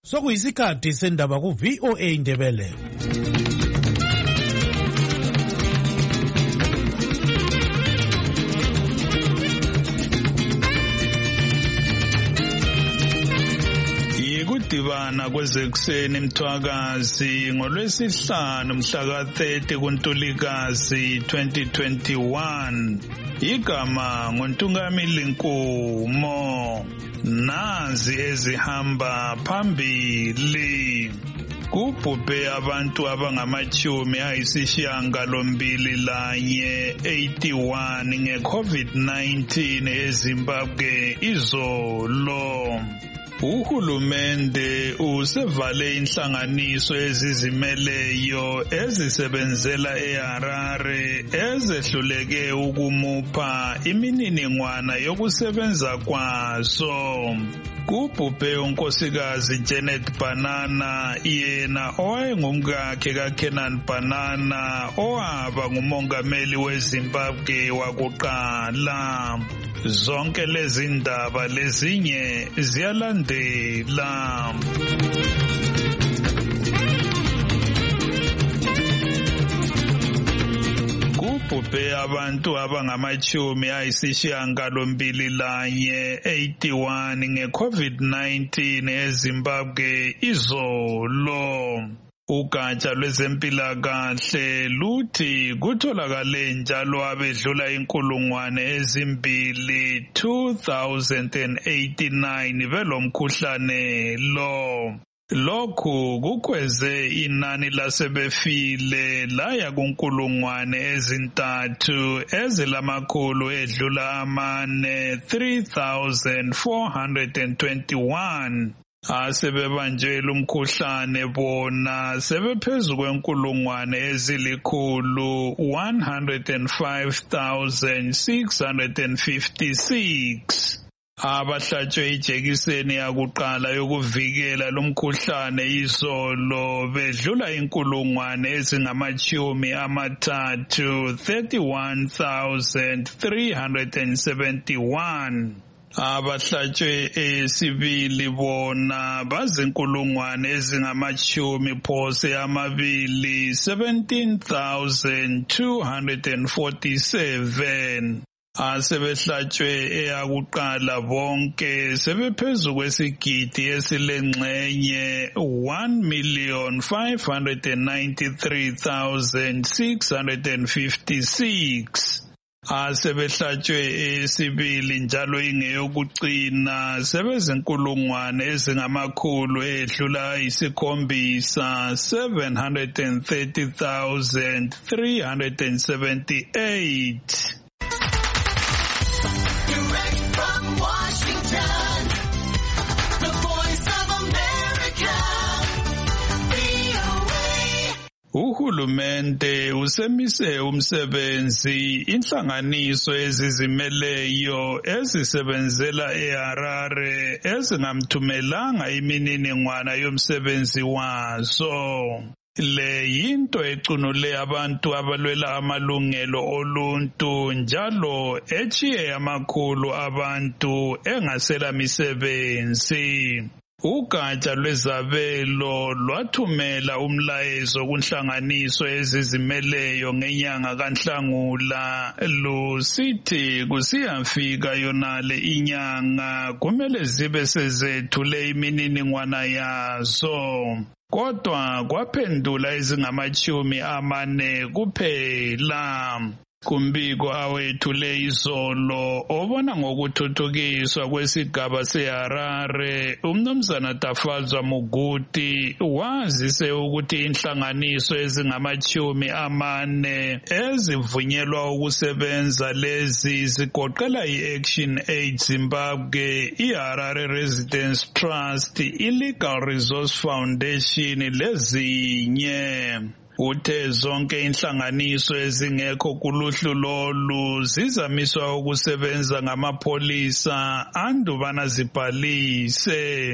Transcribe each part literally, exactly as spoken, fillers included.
Sokuyisikhathi sendaba ku V O A Ndebele. Yikudibana kwezekuseni Mthwakazi ngolwesihlanu mhla ka thirty kuNtulikazi twenty twenty-one. Igama nguNtungamili Nkumo. Nazi ezihamba phambili. Kubhubhe abantu abangamachumi ayisishiyagalombili lanye eighty-one nge-COVID nineteen eZimbabwe izolo. Uhulumende usevale inhlanganiso ezizimeleyo ezisebenzela eHarare ezehluleke ukumupha imininingwana yokusebenza kwaso. Kubhubhe unkosikazi Janet Banana yena owayengumkakhe kaKenan Banana owaba ngumongameli weZimbabwe wakuqala. Zonke lezi ndaba lezinye ziyalandela. Kubhubhe abantu abangamachumi ayisishiyagalombili lanye eighty-one nge-COVID nineteen eZimbabwe izolo. Ugatsha lwezempilakahle luthi kutholakale njalo abedlula inkulungwane ezimbili two thousand eighty-nine belomkhuhlane lo. Lokhu kukhweze inani lasebefile laya kunkulungwane ezintathu ezilamakhulu edlula amane three thousand four hundred twenty-one. Asebebanjelwe umkhuhlane bona sebephezu kwenkulungwane ezilikhulu one hundred five thousand six hundred fifty-six. Abahlatshwe ijekiseni yakuqala yokuvikela lomkhuhlane izolo bedlula inkulungwane ezingamachumi amathathu thirty-one thousand three hundred seventy-one. Abahlatshwe esibili bona bazinkulungwane ezingamachumi phose amabili seventeen thousand two hundred forty-seven. Asebehlatshwe eyakuqala bonke sebephezu kwesigidi esilengxenye one million five hundred ninety-three thousand six hundred fifty-six. Asebehlatshwe esibili njalo ingeyokucina sebezinkulungwane ezingamakhulu edlula isikhombisa seven hundred thirty thousand three hundred seventy-eight. Direct from Washington, the Voice of America, V O A. Uhulumende usemise umsebenzi inhlanganiso ezizimeleyo ezisebenzela eHarare ezingamthumelanga imininingwana yomsebenzi wazo. Le yinto ecunule abantu abalwela amalungelo oluntu njalo echiye amakhulu abantu engasela misebenzi. Ugatsha lwezabelo lwathumela umlayezo kunhlanganiso ezizimeleyo ngenyanga kaNhlangula lusithi kusiyafika yonale inyanga kumele zibe sezethule imininingwana yazo. Kodwa kwaphendula ezingamachumi amane kuphela. Kumbiko awethule izolo obona ngokuthuthukiswa kwesigaba seHarare uMnumzana Tafadzwa Muguti wazise ukuthi inhlanganiso ezingamachumi amane ezivunyelwa ukusebenza lezi zigoqela iAction Aid Zimbabwe, iHarare Residence Trust, iLegal Resource Foundation lezinye. Uthe zonke inhlanganiso ezingekho kuluhlu lolu zizamiswa ukusebenza ngamapholisa andubana zibhalise.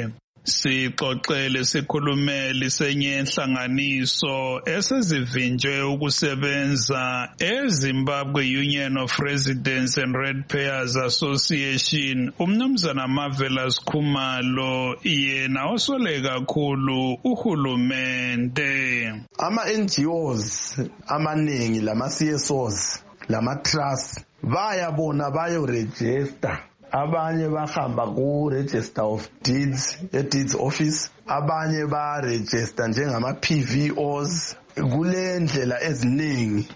Sixoxele sikhulumeli senye inhlanganiso esezivinjwe ukusebenza eZimbabwe Union of Residents and Ratepayers Association. Umnumzana Marvelous Khumalo yena osole kakhulu uhulumende. Ama N G Os amaningi lama C S Os lama trusts bayabona bayo register. Abanye bahamba ku register of deeds e deeds office, abanye ba register njengama P V Os. Kule ndlela eziningi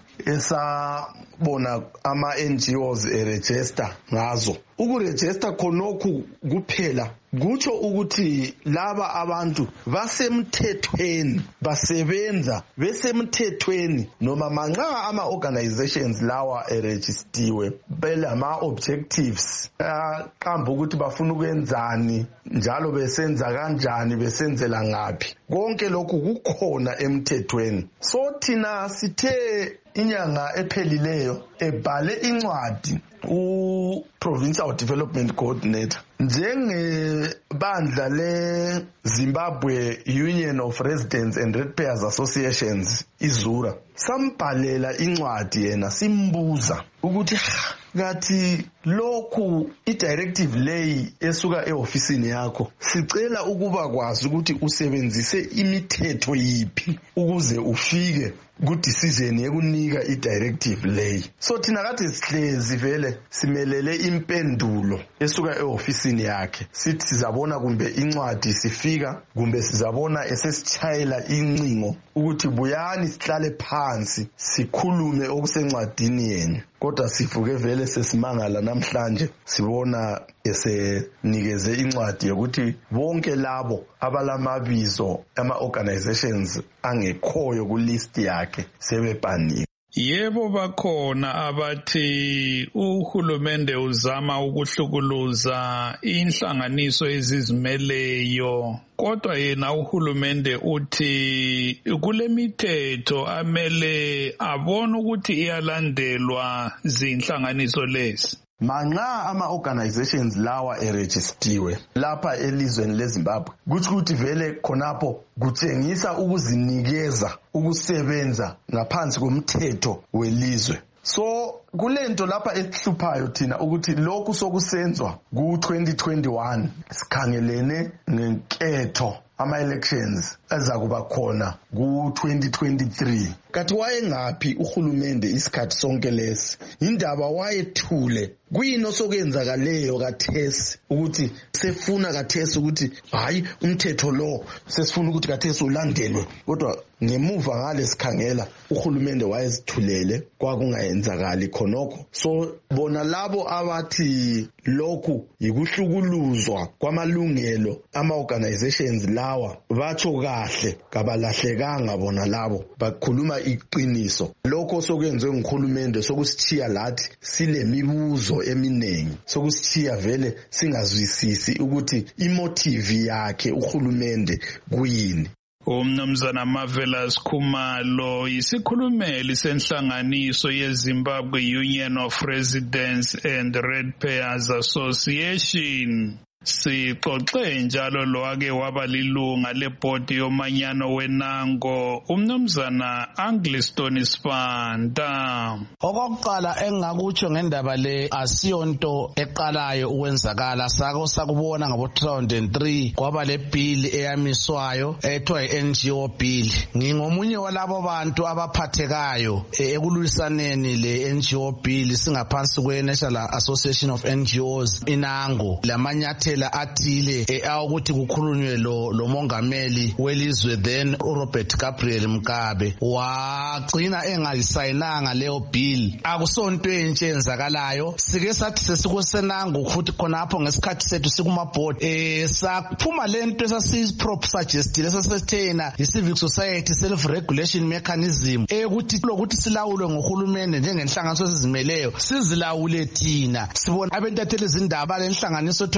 esabona ama N G Os e register ngazo. Ukuregister khonokhu kuphela kutsho ukuthi laba abantu basemthethweni, basebenza besemthethweni, noma manxa ama organizations lawa eregistiwe belama objectives aqamba ukuthi bafuna ukwenzani njalo besenza kanjani, besenzela ngapi. Konke lokhu kukhona emthethweni. So thina sithe inyanga ephelileyo ebhale incwadi u Provincial Development Coordinator njengebandla le Zimbabwe Union of Residents and Ratepayers Associations izura, sambhalela incwadi yena simbuza ukuthi ngathi lokhu i-directive leyi esuka e-ofisini yakho sicela ukuba kwazi ukuthi usebenzise imithetho yiphi ukuze ufike ku-decision yekunika i-directive leyi. So thina kade sihlezi vele simelele impendulo esuka e-ofisini yakhe, sithi sizabona kumbe incwadi sifika kumbe sizabona esesitshayela incingo ukuthi buyani sihlale phansi sikhulume okusencwadini yenu. Kodwa sifuke vele sesimangala namhlanje sibona esenikeze incwadi yokuthi bonke labo abalamabizo ama organizations angekhoyo ku list yakhe sebebhaniwe. Yebo bakhona abathi uhulumende uzama ukuhlukuluza inhlanganiso ezizimeleyo, kodwa yena uhulumende uthi kule mithetho amele abone ukuthi iyalandelwa zinhlanganiso lezi. Manxa ama organizations lawa eregistiwe lapha elizweni leZimbabwe kuthi ukuthi vele khonapho kutshengisa ukuzinikeza ukusebenza ngaphansi komthetho welizwe. So kulento lapha esihluphayo thina ukuthi lokhu sokusenzwa ku twenty twenty-one sikhangelene nenketho ama-elections ezakuba khona ku twenty twenty-three. Kathi wayengaphi uhulumende isikhathi sonke lesi? Indaba wayethule kuyini osokenzakaleyo kathesi ukuthi sefuna kathesi ukuthi hayi umthetho lo sesifuna ukuthi kathesi ulandelwe, kodwa ngemuva ngale sikhangela uhulumende wayezithulele kwakungayenzakali khonokho. So bona labo abathi lokhu yikuhlukuluzwa kwamalungelo ama organizations lawa batsho kahle, kabalahlekanga bona labo bakhuluma iqiniso. Lokho sokwenziwe nguhulumende sokusithiya lathi sile mibuzo eminengi, sokusithiya vele singazwisisi ukuthi imotive yakhe uhulumende kuyini. Umnumzana Marvelous Khumalo yisikhulumeli senhlanganiso yeZimbabwe Union of Residents and Ratepayers Association. Sixoxe njalo lo ake waba lilunga lebhodi yomanyano wenango umnumzana Angliston Sipanda. Okokuqala engakutsho ngendaba le asiyonto eqalayo ukwenzakala, sako sakubona ngabo two thousand three kwaba le bill eyamiswayo ethiwa i-N G O bill. Ngingomunye walabo bantu abaphathekayo ekululisaneni le N G O bill singaphansi kwe National Association of N G Os inango. Lamanyathe athile awukuthi kukhulunywe lo lo mongameli welizwe then uRobert Gabriel Mugabe wagcina engayisayinanga leyo bill. Akusonto entshe enzakalayo, sike sathi sesikusenango futhi khonapho ngesikhathi sethu sikuma board eh saphuma lento esasiprop suggestile sasethena i-civic society self regulation mechanism ekuthi lokuthi silawulwe ngohulumende njengenhlanganiso ezizimeleyo sizilawule thina. Sibona abentatheli izindaba lenhlanganiso ethiwa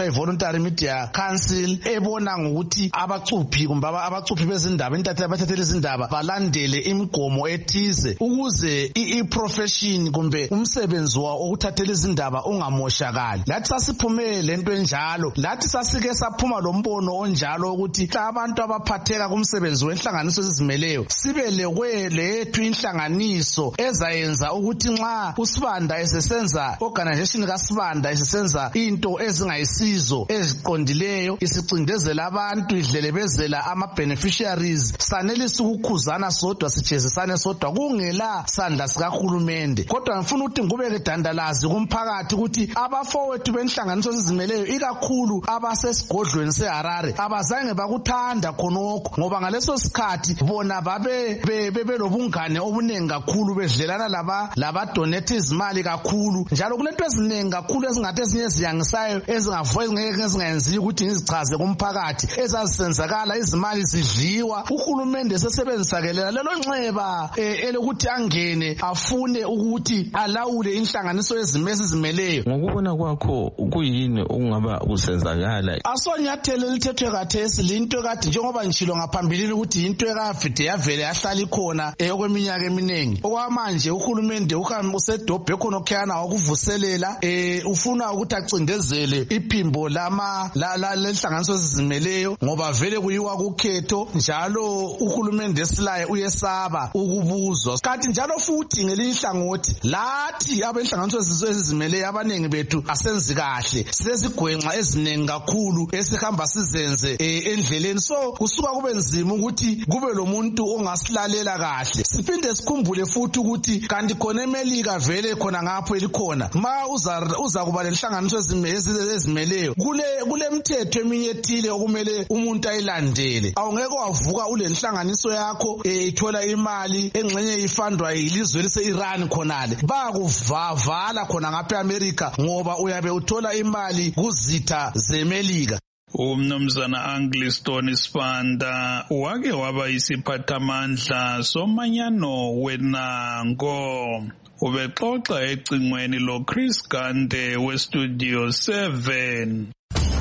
Parliamentary Media Council ebona ngokuthi abacuphi kumbe abacuphi bezindaba intatheli abathathela izindaba balandele imigomo ethize ukuze i-profession kumbe umsebenzi wawo ukuthathela izindaba ungamoshakali. Lathi sasiphume lento enjalo, lathi sasike saphuma lombono onjalo ukuthi abantu abaphatheka kumsebenzi wenhlanganiso ezizimeleyo sibe lekwe lethu inhlanganiso ezayenza ukuthi nxa uSibanda esesenza organization kaSibanda esesenza into ezingayisizo eziqondileyo isicindezela abantu idlelebezela ama beneficiaries sanelisa ukukhuzana sodwa sijezisane sodwa kungela sandla sikahulumende. Kodwa ngifuna ukuthi ngubeke dandalazi kumphakathi ukuthi abafowethu benhlanganiso ezizimeleyo ikakhulu abasesigodlweni seHarare abazange bakuthanda khonokho ngoba ngaleso sikhathi bona babe bebelobungane obuningi kakhulu bedlelana laba laba donate izimali kakhulu njalo kulento eziningi kakhulu ezingathi ezinye ziyangisayo ezingavoye ngeke ezingayenzi ukuthi ngizichaze kumphakathi ezazisenzakala izimali zidliwa uhulumende sesebenzisakelela lelo nxeba elokuthi angene afune ukuthi alawule inhlanganiso ezimesi zimeleyo. Ngokubona kwakho kuyini okungaba kusenzakala? Asonyathelo lithethwe kathesi linto kade njengoba ngishilo ngaphambilini ukuthi into ekavide yavele yahlala ikhona eyokweminyaka eminingi. Okwamanje uhulumende uhambe usedobhe khona okhana wakuvuselela eh ufuna ukuthi acindezele iphimbo lama la lenhlanganiso ezizimeleyo ngoba vele kuyiwa kukhetho njalo uhulumende esilaye uyesaba ukubuzwa. Kanti njalo futhi ngelihlangothi lathi abenhlanganiso ezizimeleyo abanengi bethu asenzi kahle sizezigwenxa eziningi kakhulu esihamba sizenze endleleni so kusuka kube nzima ukuthi kube lo muntu ongasilalela kahle. Siphinde sikhumbule futhi ukuthi kanti khona eMelika vele khona ngapho elikhona ma uza uza kuba lenhlanganiso ezimeleyo kule kule mthetho eminye ethile okumele umuntu ayilandele. Awungeke wavuka ule nhlanganiso yakho ethola imali engxenye ifandwa yilizwe lase-Iran khonale bakuvavala khona ngapha eAmerica ngoba uyabe uthola imali kuzitha zeMelika. Umnumzana Angliston Sibanda wake waba isiphathamandla somanyano weNango. Ubexoxa ecingweni lo Chris Gande we Studio seven.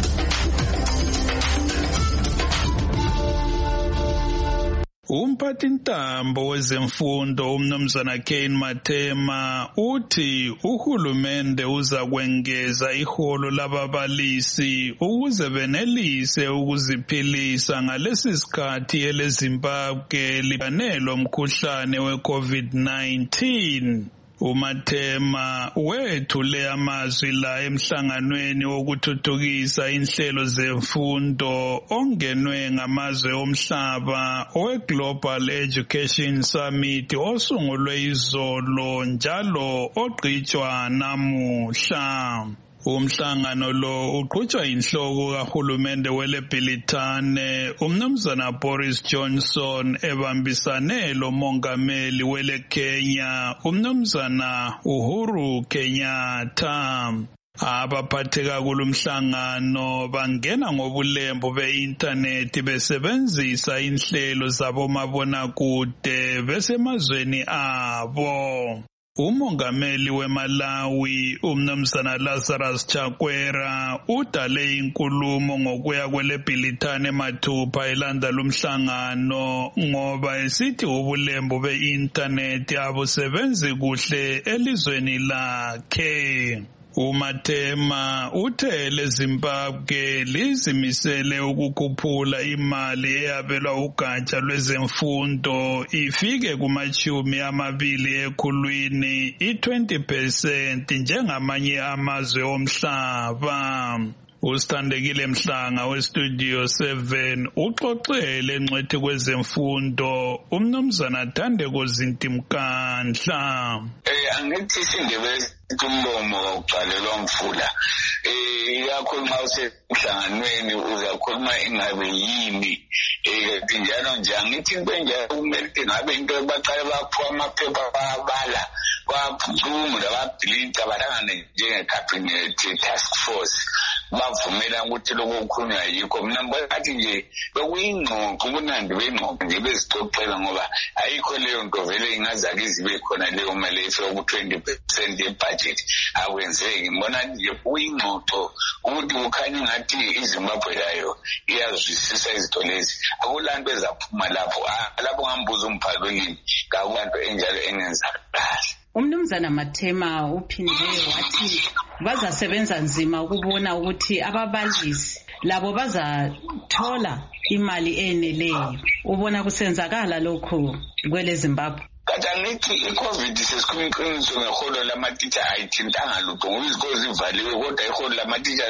Umphathintambo wezemfundo umnumzana Kane Mathema uthi uhulumende uza kwengeza iholo lababalisi ukuze benelise ukuziphilisa ngalesi sikhathi eleZimbabwe libanelwe umkhuhlane we-COVID nineteen. uMathema wethule amazwi la emhlanganweni wokuthuthukisa inhlelo zemfundo ongenwe ngamazwe omhlaba owe-Global Education Summit osungulwe izolo njalo ogqitshwa namuhla. Umhlangano lo uqhutshwa inhloko kahulumende weleBhilitane umnumzana Boris Johnson ebambisane lo mongameli wele Kenya umnumzana Uhuru Kenyatta. Abaphatheka kulomhlangano bangena ngobulembu be-internet besebenzisa inhlelo zabomabonakude besemazweni abo. Umongameli weMalawi umnumzana Lazarus Chakwera udale inkulumo ngokuya kweleBhilitane mathupha elanda lomhlangano ngoba esithi ubulembu be-internet abusebenzi kuhle elizweni lakhe. uMathema uthe leZimbabwe lizimisele ukukhuphula imali eyabelwa ugatsha lwezemfundo ifike kumachumi amabili ekhulwini i-twenty percent njengamanye amazwe omhlaba. Usithandekile Mhlanga weStudio seven uxoxele ngcwethi kwezemfundo umnumzana Thandeko Zintimkandla. Eh angithi sindebe kumlomo uqalelwa mfula eh yakho nxa usemhlanganweni uzakhuluma ingabe yini eh njalo nje angithi kwenje kumele ngabe into baqale baphuwa amaphepha babala kwaphuma lababhilinca barangane njenge cabinet task force bavumela ukuthi lokho kukhulunywa yikho. Mina ngathi nje bekuyingxoxo ubunandi bengxoxo nje bezixoxela ngoba ayikho leyo nto vele ingazake izibe khona leyo mali efika ku-twenty percent ye-budget akwenzeki. Ngibona nje kuyingxoxo ukuthi kukhanya ngathi iZimbabwe layo iyazwisisa izinto lezi. Akulanto ezaphuma lapho lapho ngambuza umphakeleli kakulanto enjalo engenzakala. Umnumzana Mathema uphinde wathi bazasebenza nzima ukubona ukuthi ababalisi labo bazathola imali eneleyo. Ubona kusenzakala lokho kwele Zimbabwe? Kanti angithi i-COVID sesikhuluma iqiniso ngeholo lamatitsha ayithintanga lutho ngoba izikole zivaliwe kodwa iholo lamatitsha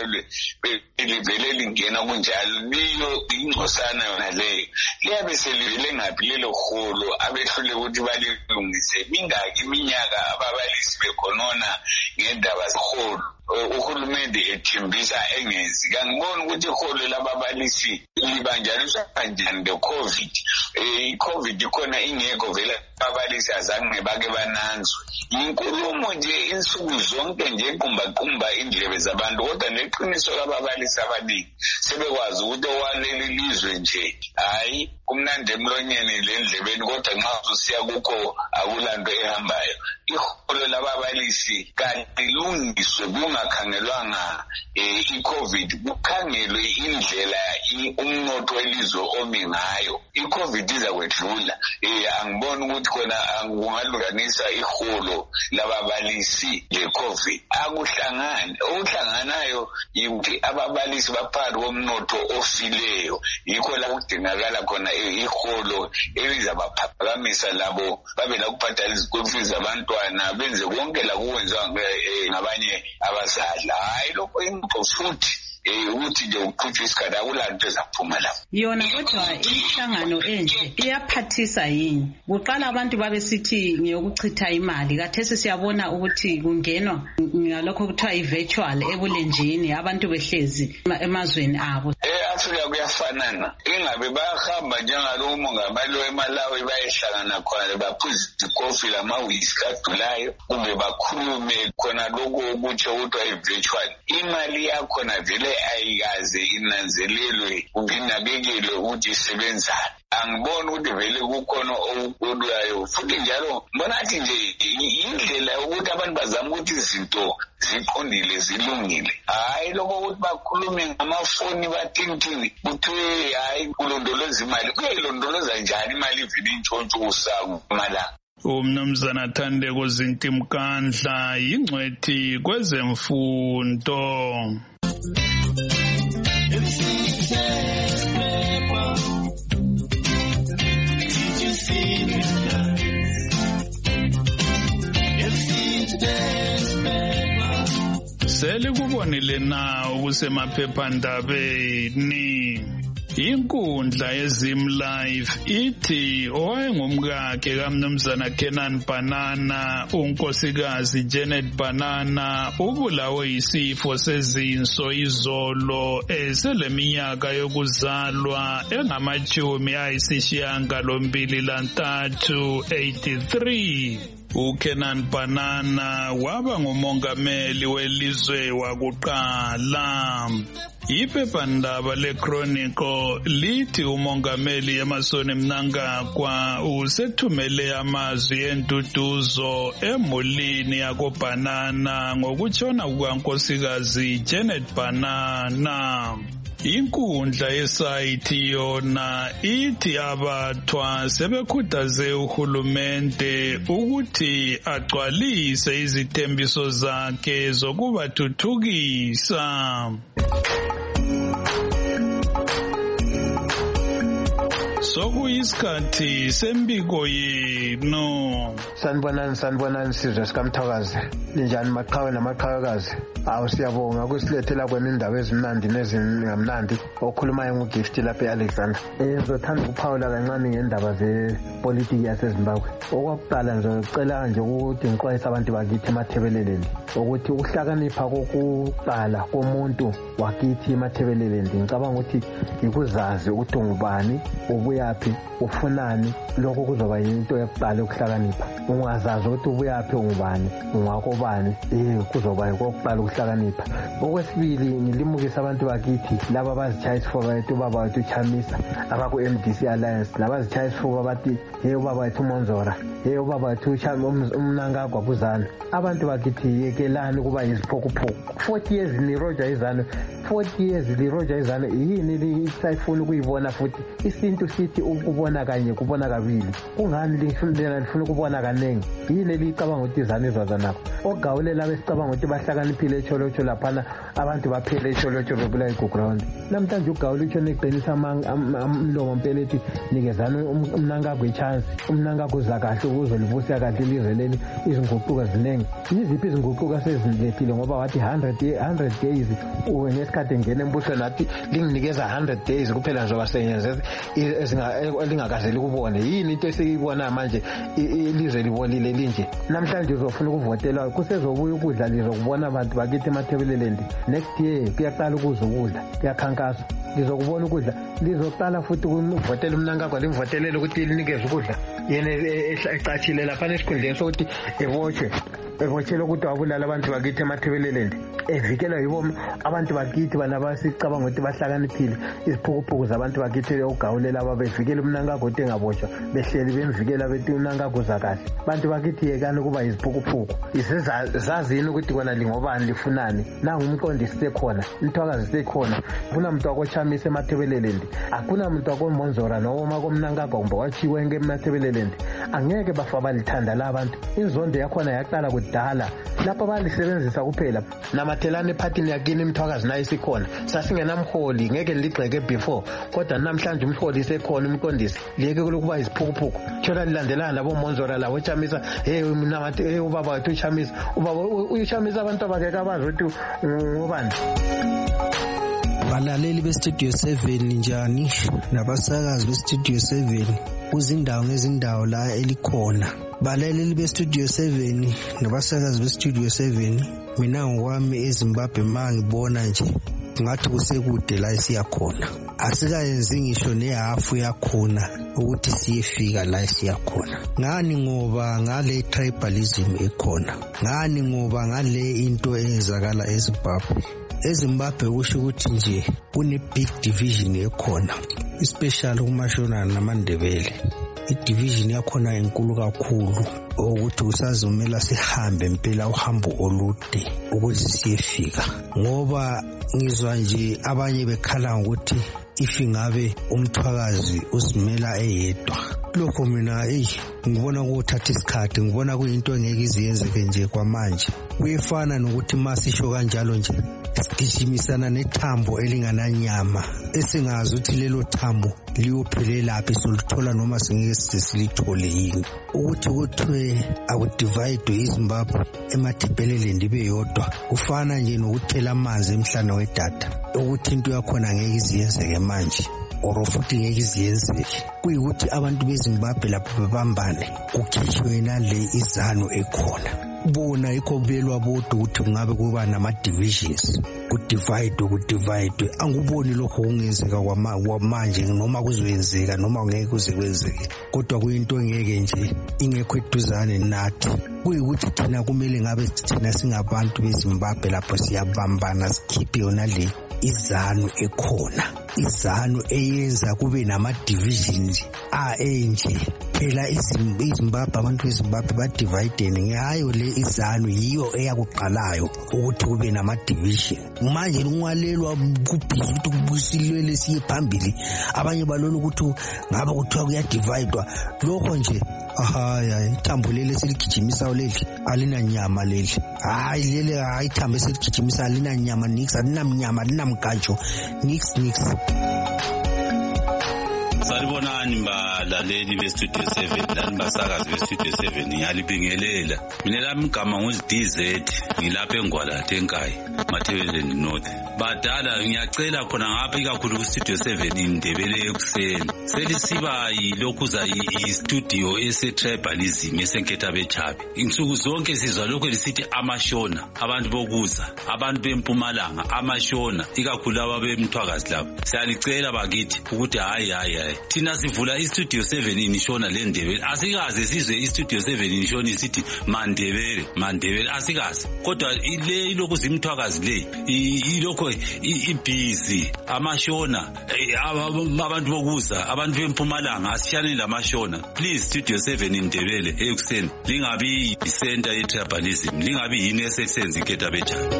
livele lingena kunjalo. Liyo ingcosana yona leyo liyabe selivele ngaphi lelo holo abehlule ukuthi balilungise. Mingaki iminyaka ababalisi bekhonona ngendaba zeholo uhulumende ethembisa engenzi. Kangiboni ukuthi iholo lababalisi libanjaniswa kanjani le-COVID. I-COVID ikhona ingekho vele ababalisi azange bake bananzwe. Inkulumo nje insuku zonke nje qumbaqumba indlebe zabantu kodwa neqiniso lababalisi abaningi sebekwazi ukuthi owaleli lizwe nje hayi kumnandi emlonyeni lendlebeni kodwa nxa usiya kukho akulanto ehambayo. Iholo lababalisi kanti lungiswe kungakhangelwanga i-COVID kukhangelwe indlela umnotho welizwe omi ngayo. I-COVID iza kwedlula. Angiboni ukuthi khona kungalunganisa iholo lababalisi le-COVID. Akuhlangani. Okuhlanganayo yikuthi ababalisi baphakathi komnotho ofileyo. Yikho la kudingakala khona iholo elizabaphakamisa labo babe la kubhadala izikole zabantwana benze konke la kuwenziwa ngabanye abazali. Hayi lokho ingqo futhi ukuthi nje uqhutshwa isikhathi akulanto ezaphuma lapho. Yona kodwa imihlangano enje iyaphathisa yini? Kuqala abantu babesithi ngiyokuchitha imali. Kathesi siyabona ukuthi kungenwa ngalokho kuthiwa i-virtual ebulenjini abantu behlezi emazweni abo. E-Afrika kuyafanana. Ingabe bayahamba njengalo umongameli weMalawi bayehlangana khona baphuza ikofi lama-whisky adulayo kumbe bakhulume khona lokho okutsho kuthiwa i-virtual. Imali yakhona vele ayikaze inanzelelwe ukinakekelwe ukuthi isebenzane. Angiboni ukuthi vele kukhona okudulayo futhi njalo mbona athi nje indlela ukuthi abantu bazama ukuthi izinto ziqondile zilungile. Hayi lokho ukuthi bakhulume ngamafoni bathintini kuthiwe hayi kulondoloza imali. Kuyayilondoloza njani imali ivile intshontshusa kumalanga? Umnumzana Thandeko Zintimkandla yingcwethi kwezemfundo. Selikubonile na ukusemaphephandabeni. Inkundla yeZim Live ithi owayengumkakhe kaMnumzana Kenan Banana unkosikazi Janet Banana ubulawe yisifo sezinso izolo eseleminyaka yokuzalwa engamachumi ayisishiyagalombili lantathu eighty-three. uKenan Banana waba ngumongameli welizwe wakuqala. Iphephandaba leChronicle lithi umongameli Emmerson Mnangagwa usethumele amazwi entuduzo emulini yakoBanana ngokutshona kukankosikazi Janet Banana. Inkundla yesayithi yona ithi abathwa sebekhuthaze uhulumende ukuthi agcwalise izithembiso zakhe zokubathuthukisa. Sokuyisikhathi sembiko yenu. Sanibonani sanibonani sizwe sikamthakazi. Ninjani maqhawe namaqhawekazi? Awu siyabonga ukusilethela kwenu indaba ezimnandi nezingamnandi. okhulumayo nguGift lapha eAlexander. Eh ngizothanda ukuphawula kancane ngendaba zepolitiki yaseZimbabwe. Okokuqala nje ngicela nje ukuthi ngiqwayise abantu bakithi eMathebeleleni ukuthi ukuhlakanipha kokuqala komuntu wakithi eMathebeleleni ngicabanga ukuthi ikuzazi ukuthi ungubani, ubuyaphi, ufunani. Lokho kuzoba yinto yokuqala ukuhlakanipha. Ungazazi ukuthi ubuyaphi, ungubani, ungakobani, eh kuzoba kokuqala ukuhlakanipha. Okwesibili ngilimukisa abantu bakithi laba abazichaya isifuba bethu baba wethu Chamisa abaku M D C Alliance nabazichaya isifuba bathi hey ubaba wethu Monzora, hey ubaba wethu uMnangagwa Buzana. Abantu bakithi yekelani kuba yiziphokuphoko. forty years ni Roger Izano, forty years li Roger Izano yini lisayifuna ukuyibona futhi isintu sithi ukubona kanye kubona kabili. Kungani lifuna lifuna ukubona kanengi? Yini licabanga ukuthi izana izwaza nakho? Ogawulela besicabanga ukuthi bahlakaniphile echolocho laphana abantu baphele echolocho bebula igground. Namhlanje ugawula uthi neqinisa amlomo mpelethi nikezana umnangagwe chance, umnangagwe uzakahle ukuzolivusa kahle ilizwe leli izinguquko zinengi. Yiziphi izinguquko sezindlethile ngoba wathi one hundred days ngesikhathi ngene embusweni nathi linginikeza one hundred days kuphela nje basenyeza elingakazeli kubone. Yini into esiyibona manje ilizwe libolile linje? Namhlanje uzofuna ukuvotela kusezobuya ukudla lizokubona abantu bakithi eMathebeleleni. Next year kuyaqala ukuza ukudla, kuyakhankasa lizokubona ukudla, lizoqala futhi ukuvotela umnangagwa limvotelele ukuthi linikeze ukudla. Yena ecachile lapha esikhundleni sokuthi evoche evotshela ukuthi wabulala abantu bakithi eMathebeleleni, evikela yibo abantu bakithi bana basicabanga ukuthi bahlakaniphile. Iziphukuphuku zabantu bakithi ogawulela ababevikela umnangagwa ukuthi engabotshwa behleli bemvikela bethi umnangagwa uzakahle. Abantu bakithi yekani ukuba iziphukuphuku. Isezazini ukuthi kona lingobani lifunani. Nangu umqondisi sekhona, Mthwakazi sekhona, kuna muntu wakoChamisa eMathebeleleni, akuna muntu wakoMonzora noma komnangagwa kumbe wachiwe ngeMathebeleleni. Angeke bafa balithanda la abantu. Inzondo yakhona yaqala kudala lapha balisebenzisa kuphela. Namathelane ephathini yakini Mthwakazi nayo isikhona. Sasingenamholi ngeke ligxeke before, kodwa namhlanje umholi sekhona umqondisi. Liyeke kulokuba iziphukuphuku. Thola lilandelana labo Monzora labo Chamisa, hey mina bathi hey ubaba wethu Chamisa, ubaba uyiChamisa abantu abakeke abazi ukuthi ngobani. Balaleli beStudio seven njani nabasakazi beStudio seven kuzindawo ngezindawo la elikhona. Balaleli beStudio seven nabasakazi beStudio seven, mina ngokwami eZimbabwe mangibona nje ngathi kusekude la siyakhona. Asikayenzi ngisho nehafu yakhona ukuthi siyefika la siyakhona. Ngani ngoba ngale tribalism ekhona, ngani ngoba ngale into eyenzakala eZimbabwe. eZimbabwe kusho ukuthi nje kune big division ekhona, especially kuMashona namaNdebele. I-division yakhona enkulu kakhulu ukuthi usazomela sihambe impela uhambo olude ukuthi siyefika. Ngoba ngizwa nje abanye bekhala ukuthi if ngabe uMthwakazi usimela eyedwa. Lokho mina eh ngibona ukuthatha isikhathi, ngibona kuyinto engeke iziyenzeke nje kwamanje. Kuyefana nokuthi masisho kanjalo nje sigijimisana nethambo elingananyama esingazi ukuthi lelo thambo liyophelela laphi, solithola noma singeke silithole yini. Ukuthi kuthiwe akudivide iZimbabwe eMathebeleleni ndibe yodwa kufana nje nokuthela amanzi emhlane wedada, ukuthi into yakhona ngeke iziyenzeke manje or futhi ngeke iziyenzeke. Kuyikuthi abantu beZimbabwe lapho bebambane kukhishwe nale izano ekhona. Bona ikho belwa bodwa ukuthi kungabe kuba nama divisions, kudivide kudivide. Anguboni lokho kungenzeka kwamanje noma kuzoyenzeka noma ngeke kuze kwenzeke, kodwa kuyinto engeke nje ingekho eduzane nathi. Kuyikuthi thina kumele ngabe thina singabantu beZimbabwe lapho siyabambana sikhiphe yona le izano ekhona, izano eyenza kube nama divisions a enje. Phela iZimbabwe abantu beZimbabwe ba divide ngayo le izano, yiyo eyakuqalayo ukuthi kube nama division. Manje ungwalelwa kubhizi ukuthi kubusilwele siye phambili, abanye balona ukuthi ngabe kuthiwa kuya divide. Lokho nje ahaya ithambo leli seligijimisa leli alina nyama leli, hayi leli hayi ithambo seligijimisa alina nyama nix, alina mnyama, alina mkanjo nix nix. Salibonani balaleli beStudio seven, lani basakazi beStudio seven, ngiyalibingelela. Mina lami igama nguD Z, ngilapha eNgwalathe eNkayi. Mathebeleni North. Badala ngiyacela khona ngapha ikakhulu ku Studio seven indebele ekuseni. Selisiba yilokhuza i-studio ese-tribalism esenketha bechabi. Insuku zonke sizwa lokho lisithi amashona, abantu bokuza, abantu bempumalanga, amashona, ikakhulu ababemthwakazi lapho. Siyalicela bakithi ukuthi hayi hayi hayi. Thina sivula i-Studio seven inishona le ndebele. Asikaze sizwe i-Studio seven inishona isithi Mandebele, Mandebele asikaze. Kodwa ile ilokhu zimthwakazi le, ilokho ibhizi, amashona, abantu bokuza, abantu bempumalanga asiyane lamashona. Please Studio seven indebele ekuseni lingabi center ye-tribalism, lingabi yini esesenza inketha bechabi.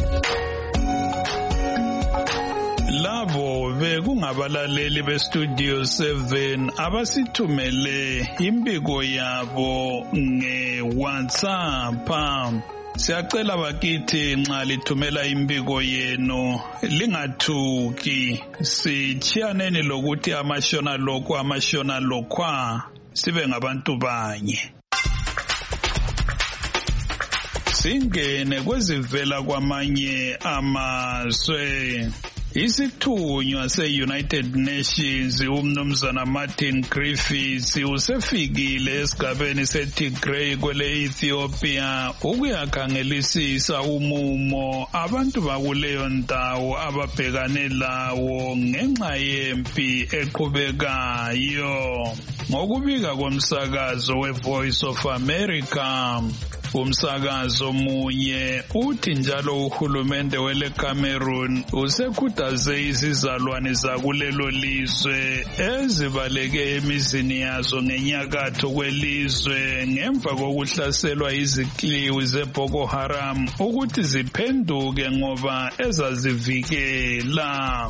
Labo bekungabalaleli be-Studio seven abasithumele imbiko yabo nge-WhatsApp. Siyacela bakithi nxa lithumela imbiko yenu lingathuki, sichiyaneni lokuthi amashona lokho amashona lokhwa sibe ngabantu banye. Singene kwezivela kwamanye amazwe. Isithunywa se-United Nations umnumzana Martin Griffiths usefikile esigabeni seTigray kwele Ethiopia ukuyakhangelisisa umumo abantu bakuleyo ndawo ababhekane lawo ngenxa yempi eqhubekayo. Ngokubika komsakazo we-Voice of America, umsakazo munye uthi njalo uhulumende wele Cameroon usekhuthaze izizalwane zakulelo lizwe ezibaleke emizini yazo ngenyakatho kwelizwe ngemva kokuhlaselwa izikliwi zeBoko Haram ukuthi ziphenduke ngoba ezazivikela.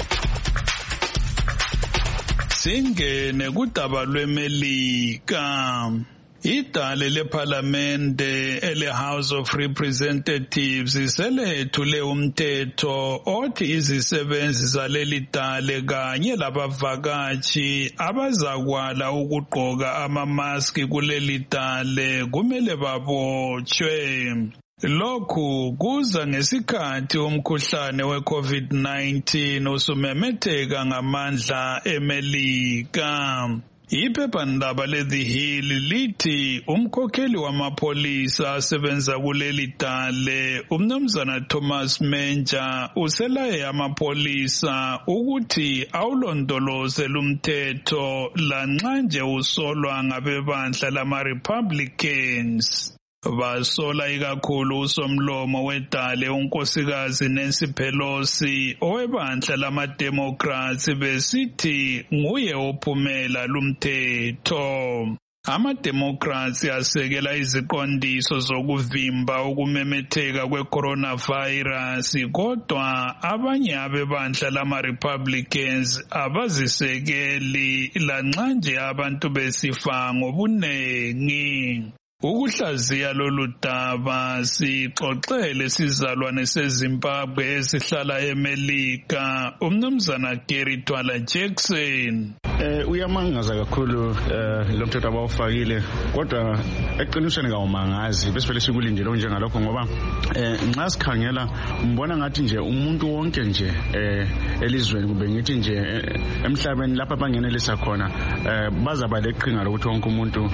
Singene kudaba lweMelika. Idale leParlamente ele-House of Representatives selethule umthetho othi izisebenzi zaleli dale kanye labavakashi abazakwala ukugqoka amamaski kuleli dale kumele babotshwe. Lokhu kuza ngesikhathi umkhuhlane we-COVID nineteen usumemetheka ngamandla eMelika. Iphephandaba le-The Hill lithi umkhokheli wamapolisa asebenza kuleli dale umnumzana Thomas Menja uselaye amapolisa ukuthi awulondoloze lumthetho lanxa nje usolwa ngabebandla lama-Republicans. Basola ikakhulu usomlomo wedale unkosikazi Nancy Pelosi owebandla lama-Democrats besithi nguye ophumela lumthetho. Ama-Democrats asekela iziqondiso zokuvimba ukumemetheka kwe-coronavirus kodwa abanye abebandla lama-Republicans abazisekeli lanxa nje abantu besifa ngobunengi. Ukuhlaziya lolu daba sixoxele sizalwane seZimbabwe esihlala eMelika umnumzana Gary Twala Jackson. Eh uyamangaza kakhulu eh lo mthetho abawufakile kodwa eqinisweni kawumangazi besivele sikulindele njengalokho ngoba eh nxa sikhangela mbona ngathi nje umuntu wonke nje eh elizweni kube ngithi nje emhlabeni lapha bangenelisa khona eh bazaba leqhinga lokuthi wonke umuntu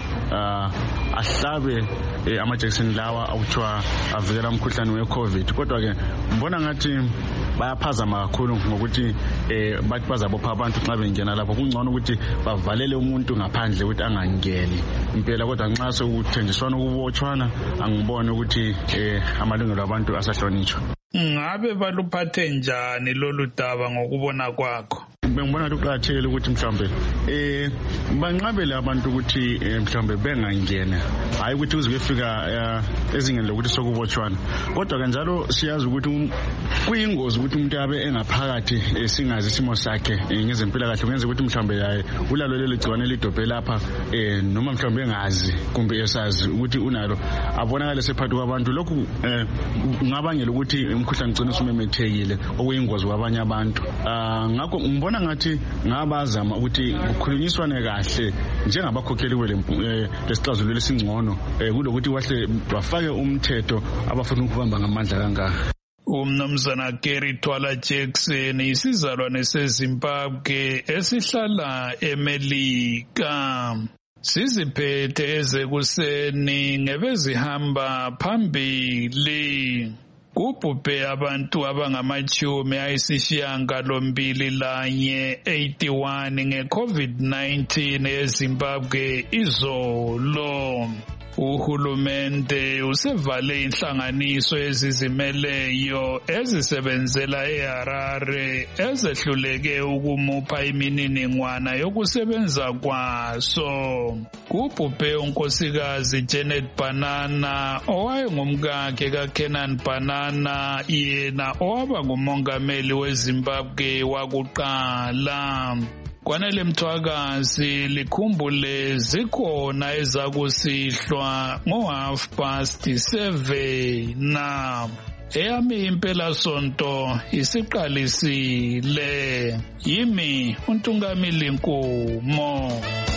ahlabe amajekiseni lawa awuthiwa avikela umkhuhlane we-COVID kodwa ke mbona ngathi bayaphazama kakhulu ngokuthi eh bathi bazabopha abantu nxa bengena lapho kungcono ukuthi bavalele umuntu ngaphandle ukuthi angangeni impela kodwa nxa sekuthenjiswana ukubotshwana angibone ukuthi eh amalungelo abantu asahlonitshwa. Ngabe baluphathe njani lolu daba ngokubona kwakho? Bengibona luqathele ukuthi mhlambe eh banqabele abantu ukuthi mhlambe bengangena hayi ukuthi uze befika ezingeni lokuthi sokubotshwana kodwa kanjalo siyazi ukuthi kuyingozi ukuthi umuntu abe engaphakathi singazi isimo sakhe ngezempilakahle kungenza ukuthi mhlambe yaye ulalo lelo gciwane lidobhe lapha eh noma mhlambe engazi kumbe esazi ukuthi unalo abonakala sephathu kwabantu lokhu ngabangela ukuthi umkhuhlane ugcine usumemethekile okuyingozi kwabanye abantu. Ngakho ngibona ngathi ngabazama ukuthi kukhulunyiswane kahle njengabakhokheli lesixazululo esingcono kulokuthi wahle bafake umthetho abafuna ukubamba ngamandla kangaka. Umnumzana Gary Twala Jackson isizalwane seZimbabwe esihlala eMelika. Siziphethe ezekuseni ngebezihamba phambili. Kubhubhe abantu abangamachumi ayisishiyagalombili lanye eighty-one nge-COVID nineteen eZimbabwe izolo. Uhulumende usevale inhlanganiso ezizimeleyo ezisebenzela eHarare ezehluleke ukumupha imininingwana yokusebenza kwaso. Kubhubhe unkosikazi Janet Banana owayengumkakhe kaKenan Banana yena owaba ngumongameli weZimbabwe wakuqala. Kwanele Mthwakazi likhumbule zikhona ezakusihlwa ngo half past seven na eyami impela sonto isiqalisile. Yimi uNtungamili Nkumo.